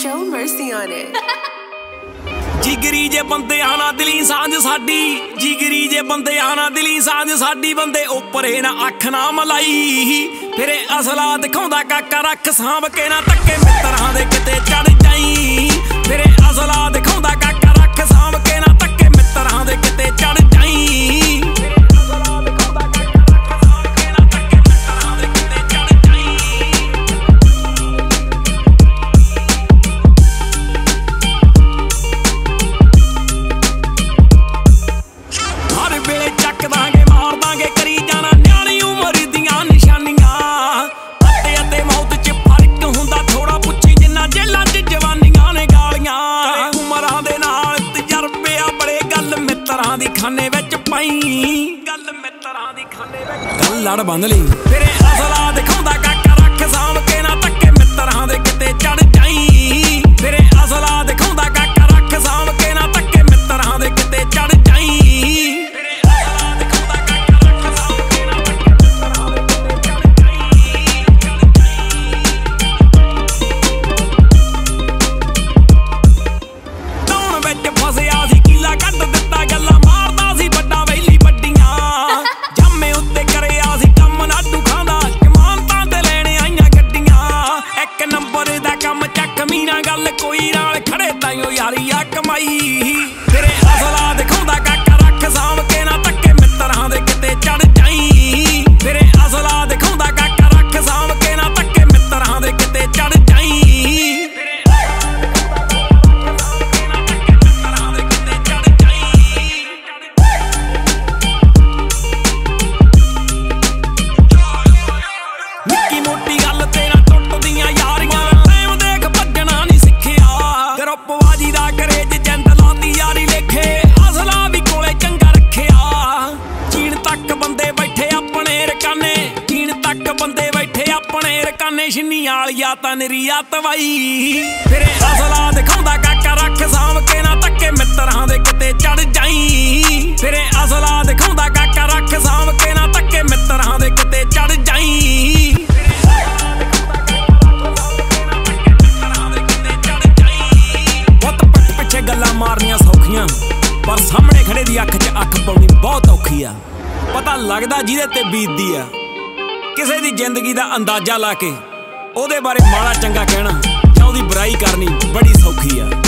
Show mercy on it. ਜਿਗਰੀ ਜੇ ਬੰਦੇ ਆਣਾ ਦਿਲੀ ਸਾਂਝ ਸਾਡੀ, ਜਿਗਰੀ ਜੇ ਬੰਦੇ ਆਣਾ ਦਿਲੀ ਸਾਂਝ ਸਾਡੀ, ਬੰਦੇ ਉੱਪਰੇ ਨਾ ਅੱਖ ਨਾ ਮਲਾਈ, ਫਿਰੇ ਅਸਲਾ ਦਿਖਾਉਂਦਾ ਕਾਕਾ ਰੱਖ ਸਾਂਭ ਕੇ ਨਾ ਧੱਕੇ ਮਿੱਤਰਾਂ ਦੇ ਕਿਤੇ ਚੜ ਜਾਈ, ਫਿਰੇ ਅਸਲਾ ਦਿਖਾਉਂਦਾ ਕਾਕਾ ਰੱਖ ਸਾਂਭ ਕੇ ਨਾ ਧੱਕੇ ਮਿੱਤਰਾਂ ਦੇ ਕਿਤੇ ਚੜ ਜਾਈ, ਦੀ ਖਾਨੇ ਵਿੱਚ ਪਾਈ ਗੱਲ ਮਿੱਤਰਾਂ ਦੀ ਖਾਨੇ ਵਿੱਚ ਗੱਲ ਲੜ ਬੰਦ ਲਈ, ਫਿਰੇ ਅਸਲਾ ਦਿਖਾਉਂਦਾ ਕਾਕਾ ਰੱਖ ਸਾਂਭ ਕੇ ਨਾ ਧੱਕੇ ਮਿੱਤਰਾਂ ਦੇ ਕਿਤੇ ਚੜ ਜਾਈ, ਫਿਰੇ ਅਸਲਾ ਦਿਖਾਉਂਦਾ ਕਾਕਾ ਰੱਖ ਸਾਂਭ ਕੇ ਨਾ ਧੱਕੇ ਮਿੱਤਰਾਂ ਦੇ ਕਿਤੇ ਚੜ ਜਾਈ, ਫਿਰੇ ਅਸਲਾ ਦਿਖਾਉਂਦਾ ਕਾਕਾ ਰੱਖ ਸਾਂਭ ਕੇ ਨਾ ਧੱਕੇ ਮਿੱਤਰਾਂ ਦੇ ਕਿਤੇ ਚੜ ਜਾਈ। ਟਾਉਣ ਵਿੱਚ ਫਸਿਆ ਸੀ ਕੀਲਾ ਕੱਢ ਦਿੱਤਾ ਗੱਲਾਂ ਗੱਲ ਕੋਈ ਨਾਲ ਖੜੇ ਤਾਈਓ ਯਾਰੀ ਆ ਕਮਾਈ, ਫਿਰੇ ਅਸਲਾ ਦਿਖਾਉਂਦਾ ਕਾਕਾ ਰੱਖ ਸਾਂਭ ਕੇ ਨਾ ਧੱਕੇ ਮਿੱਤਰਾਂ ਦੇ ਕਿਤੇ ਚੜ ਜਾਈ, ਫਿਰੇ ਅਸਲਾ ਦਿਖਾਉਂਦਾ ਕਾਕਾ ਰੱਖ ਸਾਂਭ ਕੇ ਨਾ ਧੱਕੇ ਮਿੱਤਰਾਂ ਦੇ ਕਿਤੇ ਚੜ ਜਾਈ, ਫਿਰੇ ਨਿੱਕੀ ਮੋਟੀ ਗੱਲ ਤੇ ਨਾ ਟੁੱਟਦੀਆਂ ਯਾਰੀਆਂ, ਬਾਜੀ ਦਾ ਕਰੇ ਜੇ ਜੰਦ ਲਾਉਂਦੀ ਯਾਰੀ ਲੇਖੇ, ਅਸਲਾ ਵੀ ਕੋਲੇ ਚੰਗਾ ਰੱਖਿਆ, ਚੀਨ ਤੱਕ ਬੰਦੇ ਬੈਠੇ ਆਪਣੇ ਰਕਾਨੇ, ਚੀਨ ਤੱਕ ਬੰਦੇ ਬੈਠੇ ਆਪਣੇ ਰਕਾਨੇ, ਛਿੰਨੀ ਵਾਲੀਆ ਤਾਂ ਨਿਰੀਆ ਤਵਾਈ, ਫਿਰੇ ਅਸਲਾ ਦਿਖਾਉਂਦਾ ਕਾਕਾ ਰੱਖ ਸਾਂਭ ਕੇ ਨਾ ਧੱਕੇ ਮਿੱਤਰਾਂ ਦੇ ਕਿਤੇ ਚੜ ਜਾਈ, ਫਿਰੇ ਅਸਲਾ ਦਿਖਾਉਂਦਾ ਕਾਕਾ ਰੱਖ ਸਾਂਭ ਕੇ ਨਾ ਧੱਕੇ ਮਿੱਤਰਾਂ ਦੇ ਕਿਤੇ ਚੜ ਜਾਈ। ਗੱਲਾਂ ਮਾਰਨੀਆਂ ਸੌਖੀਆਂ, ਪਰ ਸਾਹਮਣੇ ਖੜੇ ਦੀ ਅੱਖ 'ਚ ਅੱਖ ਪਾਉਣੀ ਬਹੁਤ ਔਖੀ ਆ, ਪਤਾ ਲੱਗਦਾ ਜਿਹਦੇ ਤੇ ਬੀਤਦੀ ਆ, ਕਿਸੇ ਦੀ ਜ਼ਿੰਦਗੀ ਦਾ ਅੰਦਾਜ਼ਾ ਲਾ ਕੇ ਉਹਦੇ ਬਾਰੇ ਮਾੜਾ ਚੰਗਾ ਕਹਿਣਾ ਜਾਂ ਉਹਦੀ ਬੁਰਾਈ ਕਰਨੀ ਬੜੀ ਸੌਖੀ ਆ।